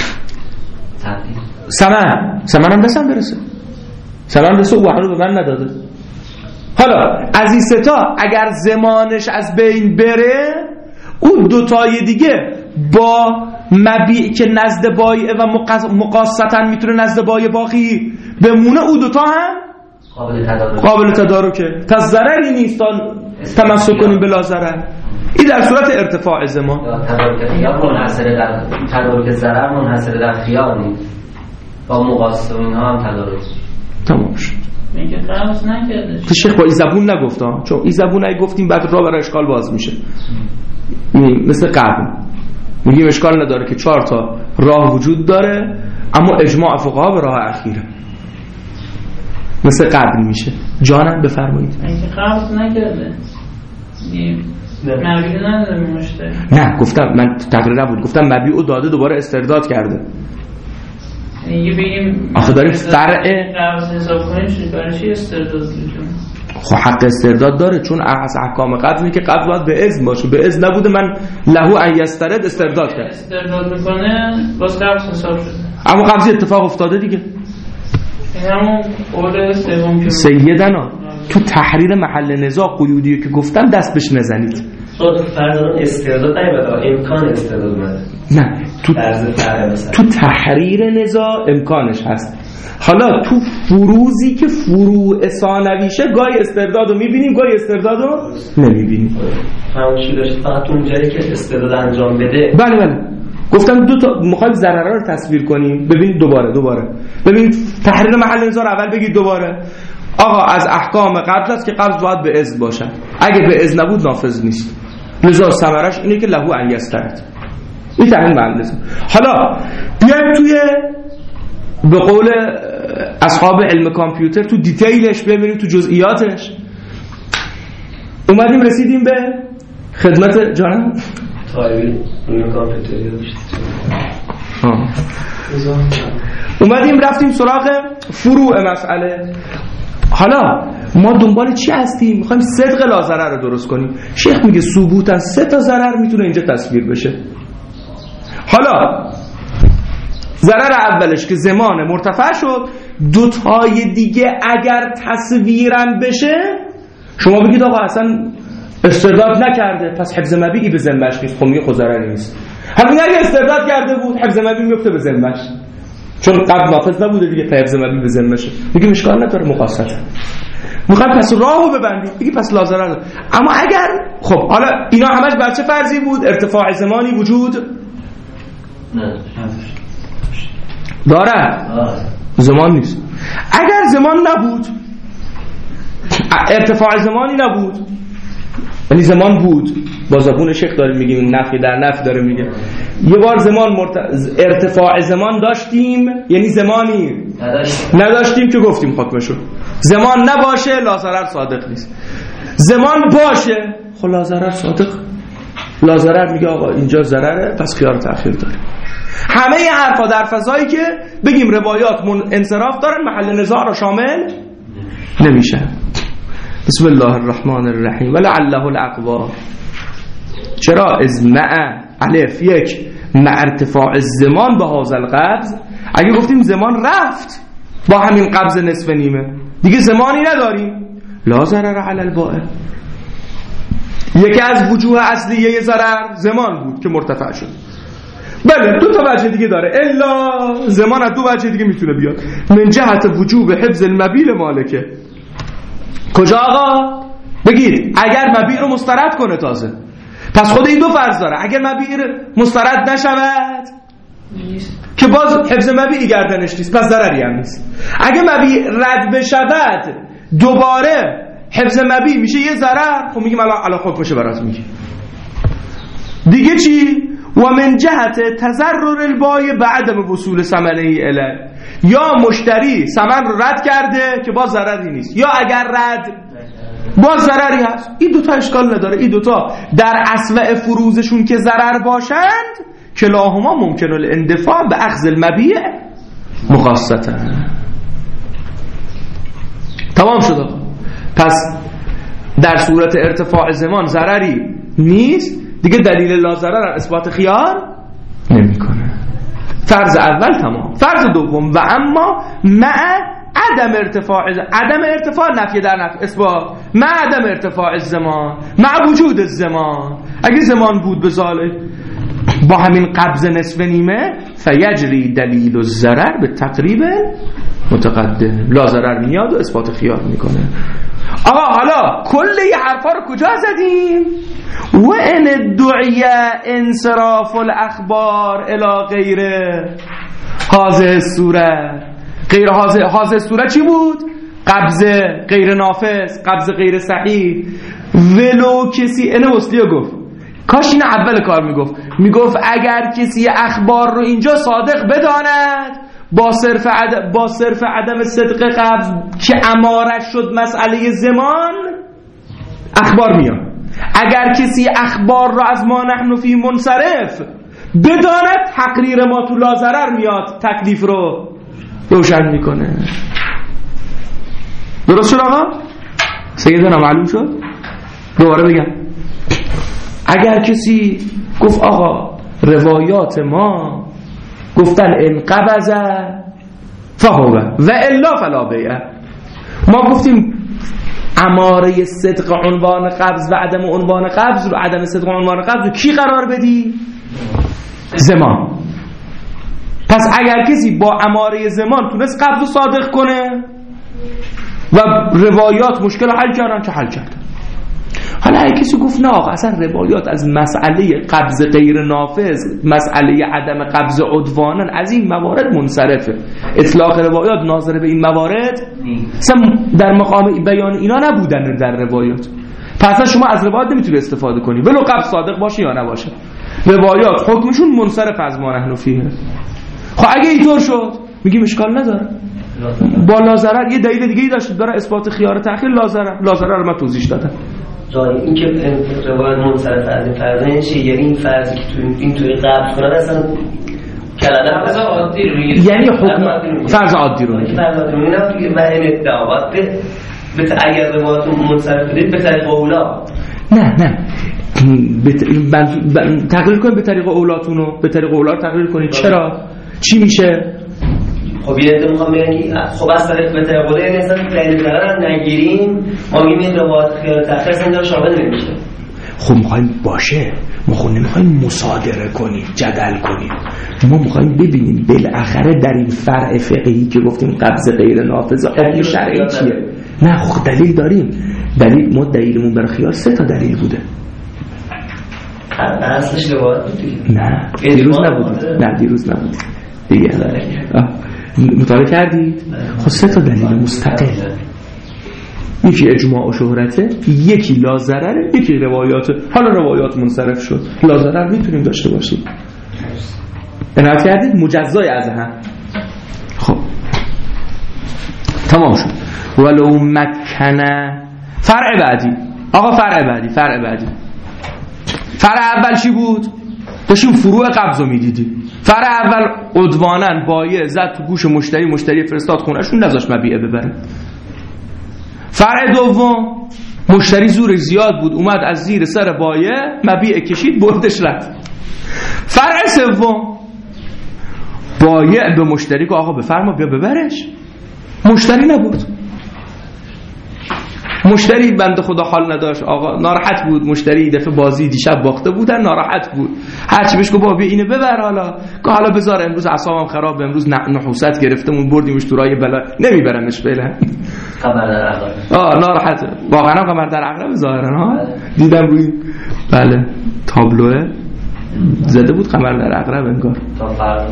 ثمن هم دستم برسه. ثمن برسه او هنوز به من نداده. حالا از این سه تا اگر زمانش از بین بره اون دوتای دیگه با مبیع که نزد بایع و مقاصتا میتونه نزد بایع باقی بمونه، اون دوتا هم قابل تدارکه. تا ضرری نیست تمسک کنیم بلا ضرر. این در صورت ارتفاع زمان. یا منحصر در تدارک ضرر منحصر در خیار نیست، با مقاصد و اینها هم تدارک تمام شد. میگه قبض نکرده. تو شیخ با این زبون نگفتم، چون این زبون ای گفتیم بعد راه برای اشکال باز میشه. مثل قبل میگیم اشکال نداره که 4 تا راه وجود داره اما اجماع فقها به راه اخیره. مثل قبل میشه. جانم بفرمایید. میگه قبض نکرده. مبیع نداره مشتری. نه گفتم، من تقریر نبود، گفتم مبیعو داده دوباره استرداد کرده. میگه بگیم آخه داریم فرع قبض حساب کنیم برای چی استرداد میکنیم؟ خب حق استرداد داره، چون از احکام قبضی که قبض باید به اذن باشه. به اذن نبوده من لهو ان یسترد استرداد کرد. استرداد میکنه باز قبض حساب شده. اما قبضی اتفاق افتاده دیگه. این همون قول سوم که سیدنا تو تحریر محل نزاع قیودی که گفتم دست بهش نزنید. فرضاً استرداد نمیاد، امکان استرداد اومده. نه تو تحریر نزاع امکانش هست. حالا تو فروزی که فروع ثانویشه گاهی استرداد رو میبینیم گاهی استرداد رو نمیبینیم. همونشی داشت فقط اونجایی که استرداد انجام بده. بله گفتم دو تا میخوایم ضررها رو تصویر کنیم. ببینید دوباره ببینید تحریر محل نزاع اول بگید دوباره آقا از احکام قبض است که قبض باید به اذن باشه، اگه به اذن نبود نافذ نیست. لذا ثمرش اینه که لهو ان یسترد. این تحریر محل نزاع. حالا بیایم توی به قول اصحاب علم کامپیوتر تو دیتیلش ببینیم، تو جزئیاتش. اومدیم رسیدیم به خدمت جانم طالبی علم کامپیوتری اومدیم رفتیم سراغ فروع مسئله. حالا ما دنبال چی هستیم؟ میخوایم صدق لا ضرر رو درست کنیم. شیخ میگه ثبوتا 3 تا ضرر میتونه اینجا تصویر بشه. حالا ضرر اولش که زمان مرتفع شد، 2 تای دیگه اگر تصویرم بشه شما بگید آقا اصلا استرداد نکرده پس حفظ مبیعی به ذمه‌اش نیست. خب میگه خود ضرری نیست. همین اگه استرداد کرده بود حفظ مبیع میفته به ذمه‌اش، چون قبل نافذ نبوده دیگه، حفظ مبیع به ذمه‌شه. میگه اشکال نداره مقاصد. میخواد پس راهو ببندید بگی پس لا ضرر. اما اگر خب حالا اینا همش بر چه فرضی بود؟ ارتفاع زمانی وجود داره. زمان نیست. اگر زمان نبود، ارتفاع زمانی نبود، یعنی زمان بود، با زبون شیخ داریم میگیم نفی در نفی داره میگه. یه بار زمان ارتفاع زمان داشتیم، یعنی زمانی نداشتیم که گفتیم حکمشو. زمان نباشه لا ضرر صادق نیست. زمان باشه خب لا ضرر صادق. لا ضرر میگه آقا اینجا ضرره پس خیار تأخیر داره. همه این حرفا در فضایی که بگیم روایات انصراف دارن محل نزاع را شامل نمیشه. بسم الله الرحمن الرحیم ولعله الاقوا. چرا؟ از مع الف یک مع ارتفاع الزمان به هذا القبض. اگه گفتیم زمان رفت با همین قبض نصف نیمه دیگه زمانی نداریم، لا ضرر علی البائع. یکی از وجوه اصلیه ضرر زمان بود که مرتفع شد. بله دو تا وجه دیگه داره، الا زمان از دو وجه دیگه میتونه بیاد. من جهت وجوب حفظ المبیع مالکه. کجا آقا؟ بگید اگر مبیع رو مسترد کنه تازه. پس خود این دو فرض داره. اگر مبیع مسترد نشود که باز حفظ مبیع گردنش نیست، پس ضرری هم نیست. اگر مبیع رد بشود دوباره حفظ مبیع میشه یه ضرر. خب میگیم الان حکمشه برات میگه دیگه چی؟ و من جهت تضرر البایع بعدم وصول ثمنه الیه. یا مشتری ثمن رو رد کرده که باز ضرری نیست، یا اگر رد باز ضرری هست. این دوتا اشکال نداره. این دوتا در اصل فروزشون که ضرر باشند کلاهما ممکن الاندفاع به اخذ المبیع مقاصته. تمام شد. پس در صورت ارتفاع زمان ضرری نیست دیگه، دلیل لا ضرر اثبات خیار نمیکنه. فرض اول تمام. فرض دوم و اما مع عدم ارتفاع نفی در نفی اثبات، مع عدم ارتفاع الزمان مع وجود الزمان. اگه زمان بود به ظاهر با همین قبض نصف نیمه فیجری دلیل الضرر به تقریب متقدم. لا ضرر میاد و اثبات خیار میکنه. آقا حالا کل این حرفا رو کجا زدیم؟ و ان الدعیه انصراف الاخبار الی غیر هذه الصوره. غیر هذه الصوره چی بود؟ قبض غیر نافذ، قبض غیر صحیح. ولو کسی اینو وصلیه گفت، کاش این اول کار میگفت اگر کسی اخبار رو اینجا صادق بداند با صرف عدم صدق قبض که امارش شد مسئله زمان اخبار میاد. اگر کسی اخبار رو از ما نحن فی منصرف بداند تقریر ما تو لا ضرر میاد، تکلیف رو روشن میکنه. درست شد آقا؟ سیدنا معلوم شد؟ دوباره بگم اگر کسی گفت آقا روایات ما گفتن ان قبض فهو و الا فلا بیع، ما گفتیم اماره صدق عنوان قبض و عدم عنوان قبض رو، عدم صدق عنوان قبض رو کی قرار بدی؟ زمان. پس اگر کسی با اماره زمان تونست قبض رو صادق کنه و روایات مشکل رو حل کردن که حل کردن. حالا اگه کسی گفت نه آقا اصلا روایات از مسئله قبض غیر نافذ، مسئله عدم قبض عدوانا، از این موارد منصرفه، اطلاق روایات ناظر به این موارد اصلا در مقام بیان اینا نبودن در روایات. پس شما از روایات نمیتونی استفاده کنی ولو قبض صادق باشه یا نباشه. روایات حکمشون منصرف از ما نحن فیه. خب اگه اینطور شد میگیم اشکال نداره. با لا ضرر یه دلیل دیگه ای داشتید برای اثبات خیار تأخیر. لا ضرر رو من توضیح دادم. این که روایت منصرف از این فرض این چیه؟ یعنی این فرضی که توی قبض کنن اصلا کلمه فرض عادی رو میگه، یعنی حکم فرض عادی رو میگه. فرض عادی رو میگه نه توی معنی ادعاات به اگر روایت منصرف بدید به طریق اولا. نه تقریر کنید به طریق اولاتونو، به طریق اولا تقریر کنید. چرا؟ چی میشه؟ خب یه عده میخوام بگم خب از طریق به طریق اولا یعنی اصلا دلیل ضرر نگیریم، ما میگیم این روایت خیال تأخیر اصلا اینجا شامل نمیشه. خب میخوایم باشه، ما خب نمیخوایم مصادره کنیم، جدل کنیم، ما میخوایم ببینیم بالاخره در این فرع فقهی که گفتیم قبض غیر نافذ حکم شرعی چیه. نه خب دلیل داریم. ما دلیلمون برای خیال 3 تا دلیل بوده. اصلش روایت بود. نه دیروز نبود دیگه. مطالعه کردید؟ خب 3 تا دلیل مستقل، یکی اجماع و شهرته، یکی لا ضرره، یکی روایات. حالا روایات منصرف شد، لا ضرر میتونیم داشته باشیم. عنایت کردید؟ مجزای از هم. خب تمام شد. ولو مکنه. فرع بعدی آقا، فرع بعدی فرع اول چی بود؟ داشتیم فروع قبض رو میدیدیم. فرع اول عدوانن بایع زد تو گوش مشتری فرستاد خونهشون نذاشت مبیعه ببره. فرع دوم مشتری زورش زیاد بود اومد از زیر سر بایع مبیعه کشید بردش رفت. فرع سوم بایع به مشتری که آقا بفرما بیا ببرش، مشتری نبود. مشتری بنده خدا حال نداشت، آقا ناراحت بود، مشتری دفعه بازی دیشب باخته بودن ناراحت بود، هرچی بهش گفت بابا بیا اینو ببر، حالا بذار امروز اعصابم خراب، امروز نحوست گرفتمون بردیمش تو راه بلا، نمیبرمش فعلا. قمر در عقرب ناراحت واقعا قمر در عقرب ظاهرا ها دیدم روی بله تابلوه زده بود قمر در عقرب انگار تا فرق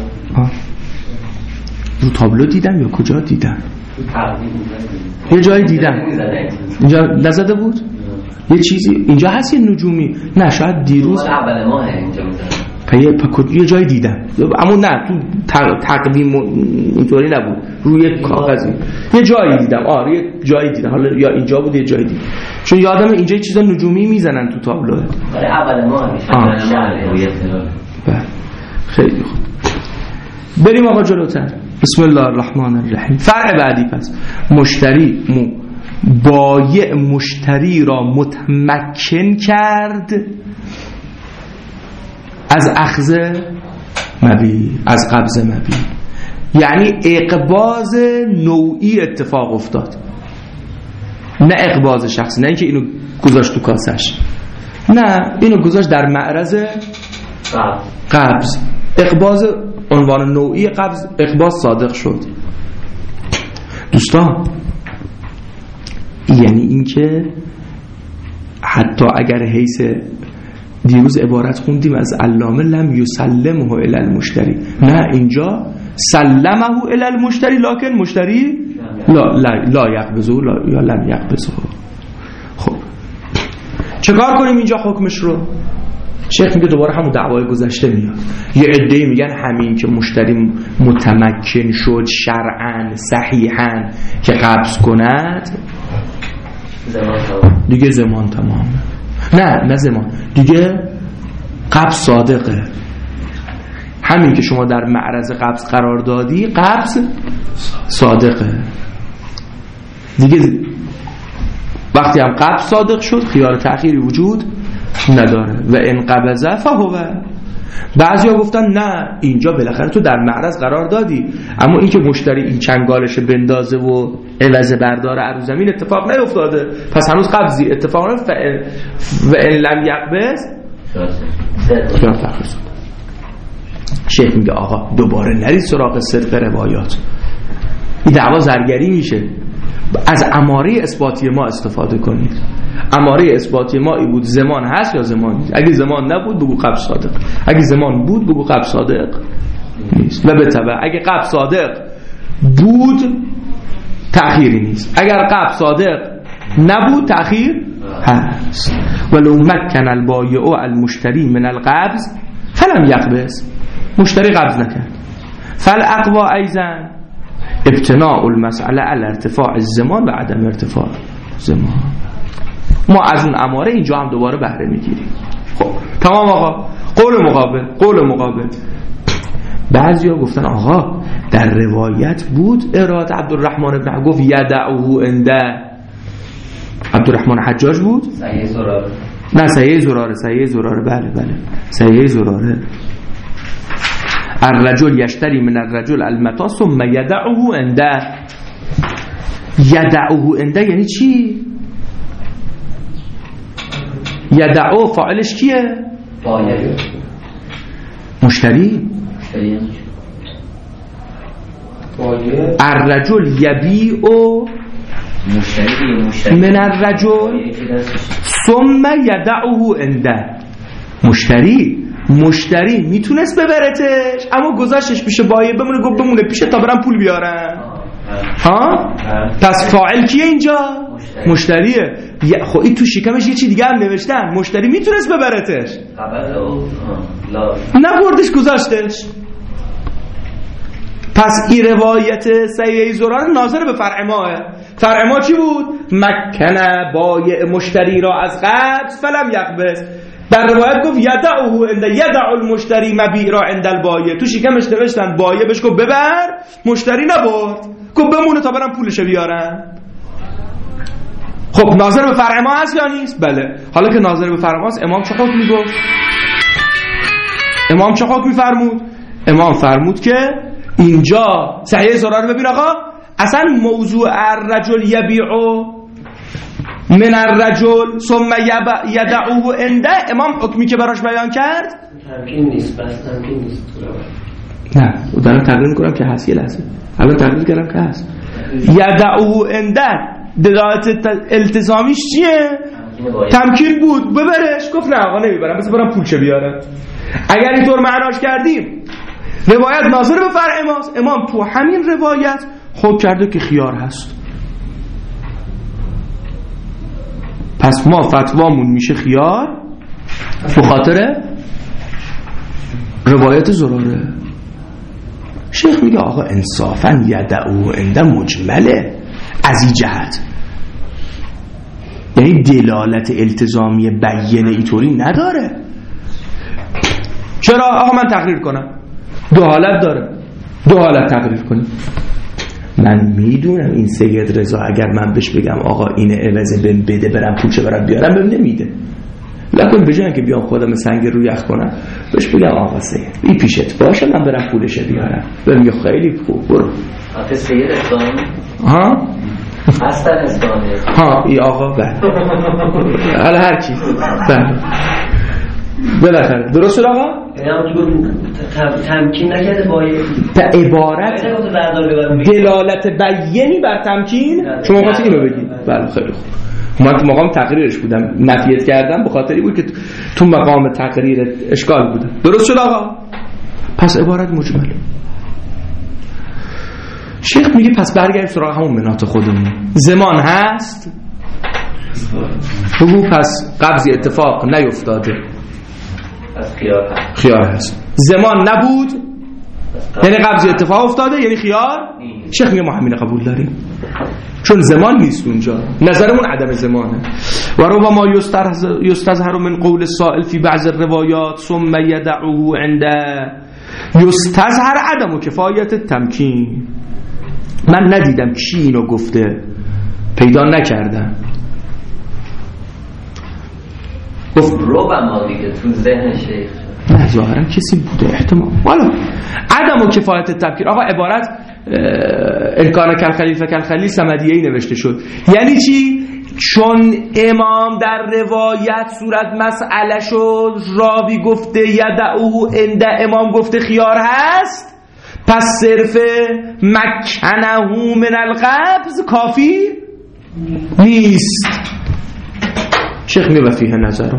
رو تابلو دیدم یا کجا دیدم؟ تقدیم یه جایی دیدم اینجا نزده بود؟ یه چیزی اینجا هست یه نجومی، نه شاید دیروز اول ماه اینجا میزنه یه جایی دیدم اما نه تو تقویم اینطوری نبود، روی کاغذی یه جایی دیدم. یه جایی دیدم، حالا یا اینجا بود یه جایی دیدم، چون یادم اینجا چیزا نجومی میزنن تو تابلو. اول ماه میشه بله خیلی خوب. بریم آقا جلوتر. بسم الله الرحمن الرحیم. فرع بعدی پس بایع مشتری را متمکن کرد از اخذ مبیع، از قبض مبیع، یعنی اقباض نوعی اتفاق افتاد، نه اقباض شخصی، نه اینکه اینو گذاشت تو کاسش، نه اینو گذاشت در معرض قبض. اقباض عنوان نوعی قبض، اقباض صادق شد. دوستان یعنی اینکه حتی اگر حیث دیروز عبارت خوندیم از علامه لم یسلمه الی المشتری، نه اینجا سلمه الی المشتری لکن مشتری لا یقبضه یا لم یقبضه. خب چکار کنیم اینجا حکمش رو؟ شیخ میگه دوباره همون دعوای گذشته میاد. یه عده‌ای میگن همین که مشتری متمکن شد شرعاً صحیحاً که قبض کند دیگه زمان تمامه. نه زمان دیگه قبض صادقه. همین که شما در معرض قبض قرار دادی قبض صادقه دیگه. وقتی هم قبض صادق شد خیار تأخیری وجود نداره. و ان قبضه فهو. بعضیا گفتن نه اینجا بالاخره تو در معرض قرار دادی، اما این که مشتری این چنگالش بندازه و عوض بردار عروض زمین اتفاق نیفتاده، پس هنوز قبضی اتفاق نیفتاده. و ان لم یقبض خیار تأخیر شد. شیخ میگه آقا دوباره نرید سراغ صدق روایات، این دعوا زرگری میشه. از اماره اثباتی ما استفاده کنید. اماره اثباتی ما ای بود زمان هست یا زمان نیست. اگه زمان نبود بگو قبض صادق، اگه زمان بود بگو قبض صادق نیست. و به تبع اگه قبض صادق بود تأخیری نیست، اگر قبض صادق نبود تأخیر هست. ولو مکن البایع المشتری من القبض فلم یقبض، مشتری قبض نکرد. فالاقوا ایضا ابتناء المسأله على ارتفاع الزمان و عدم ارتفاع زمان. ما از اون اماره اینجا هم دوباره بهره میگیریم. خب تمام آقا. قول مقابل. بعضیا گفتن آقا در روایت بود اراده عبدالرحمن بن گفت یدعوه عنده. عبدالرحمن حجاج بود؟ سیه زراره. نه سیه زراره. بله سیه زراره. الرجل یشتری من الرجل المتا ثم یدعوه عنده. یدعوه عنده یعنی چی؟ یدعو فاعلش کیه؟ مشتری. الرجل یبیع من الرجل ثم یدعوه عنده. مشتری میتونست ببرتش اما گذاشتش پیش بایع بمونه، گفت بمونه پیشه تا برم پول بیارم. ها؟ پس فاعل کیه اینجا؟ مشتریه. خب این تو شکمش یه چی دیگه هم نوشتن، مشتری میتونست ببرتش نبردش گذاشتش. پس این روایت سیه زرار ناظر به فرع ماه. فرع ما چی بود؟ مکنه بایع مشتری را از قبض فلم یقبض. در روایت گفت یدعه عند یدع المشتری مبیع عند البایع، تو شکمش نوشتن بایع بهش گفت ببر، مشتری نبرد، گفت بمونه تا برم پولشو بیارم. خب ناظر به فرع ما هست یا نیست؟ بله. حالا که ناظر به فرع ماست، امام چه حکم میگفت؟ امام چه حکم میفرمود؟ امام فرمود که اینجا صحیح زراره ببین آقا، اصلا موضوع الرجل یبیع من الرجل ثم یدعوه عنده، امام حکمی که براش بیان کرد تمکین نیست، بس تمکین نیست. نه دارم تقریر میکنم که هست. یه لحظه الان تقریر کردم که هست. یدعوه عنده دلالت التزامیش چیه؟ تمکین بود ببرش، گفت نه آقا نمیبرم، بس برم پولچه بیارم. اگر اینطور معناش کردیم روایت ناظر به فرع ماست، امام تو همین روایت حکم کرده که خیار هست. پس ما فتوامون میشه خیار به خاطر روایت زراره. شیخ میگه آقا انصافا یدعو عنده مجمله از این جهت، یعنی دلالت التزامی بیانه ایطوری نداره. چرا؟ آقا من تقریر کنم، دو حالت داره، دو حالت تقریر کنیم. من میدونم این سید رضا اگر من بهش بگم آقا این عوض بهم بده برم پولچه برم بیارم بهم نمیده، لکن به جای اینکه بیام خودم سنگ رو یخ کنم بهش بگم آقا سید این پیشت باشه من برم پولش بیارم، بهم میگه خیلی خوب برو. آخه سید اسلامی ها اصلا اسلامی ها ای آقا بله حالا هر چی بله بالاخره درست شد آقا. تمکین نکرده با عبارت دلالت بیانی بر تمکین، شما واسه اینو بگید. بله خیلی خوب. من تو مقام تقریرش بودم، نفیت کردم به خاطری بود که تو مقام تقریر اشکال بودم. درست شد آقا. پس عبارت مجمله. شیخ میگه پس برگردیم سراغ همون منات خودمون. زمان هست بگو پس قبضی اتفاق نیفتاده، پس خیار هست. زمان نبود یعنی قبضی اتفاق افتاده یعنی خیار. شیخ میگه ما همین قبول داریم چون زمان نیست اونجا، نظرمون عدم زمانه. و ربما یستظهر من قول السائل فی بعض الروایات ثم یدعوه عنده یستظهر عدم کفایت التمکین. من ندیدم کی اینو گفته، پیدا نکردم. گفت ربما دیگه تو ذهن شیخ نه ظاهرا کسی بوده احتمال. والا عدم کفایت التمکین آقا عبارت الکان کلخلیفه کلخلیل صمدیه‌ای نوشته شد. یعنی چی؟ چون امام در روایت صورت مسئله شد راوی گفته یدعوه عنده، امام گفته خیار هست، پس صرف مکنه من القبض کافی نیست. شیخ میگه فیه نظرم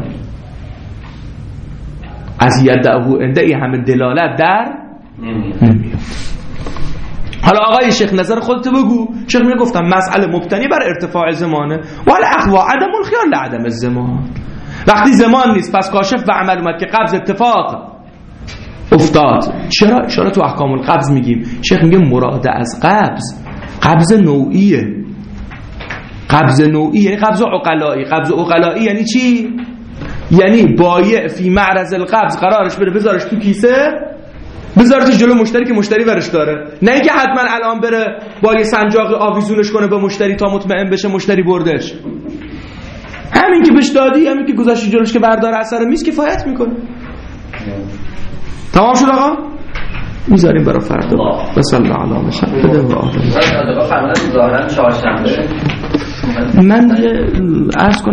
از یدعوه عنده ای همه دلالت در نمیاد. حالا آقای شیخ نظر خودت بگو. شیخ میگه گفتم مسئله مبتنی بر ارتفاع زمانه ولی اخوا عدم الخیار لعدم الزمان. وقتی زمان نیست پس کاشف و عمل اومد که قبض اتفاق افتاد. چرا اشاره تو احکام القبض میگیم؟ شیخ میگه مراد از قبض نوعیه. قبض نوعی یعنی قبض عقلایی. قبض عقلایی یعنی چی؟ یعنی بایع فی معرض القبض قرارش بره بذارش تو کیسه، بذارتش جلو مشتری که مشتری ورش داره، نه اینکه حتما الان بره با یه سنجاقی آویزونش کنه به مشتری تا مطمئن بشه مشتری بردش. همین که بهش دادی، همین که گذاشتی جلوش که برداره اثر میز کفایت میکنه. تمام شد آقا؟ میذاریم برای فردا. بسم الله علی محمد و آله. من عرض کنم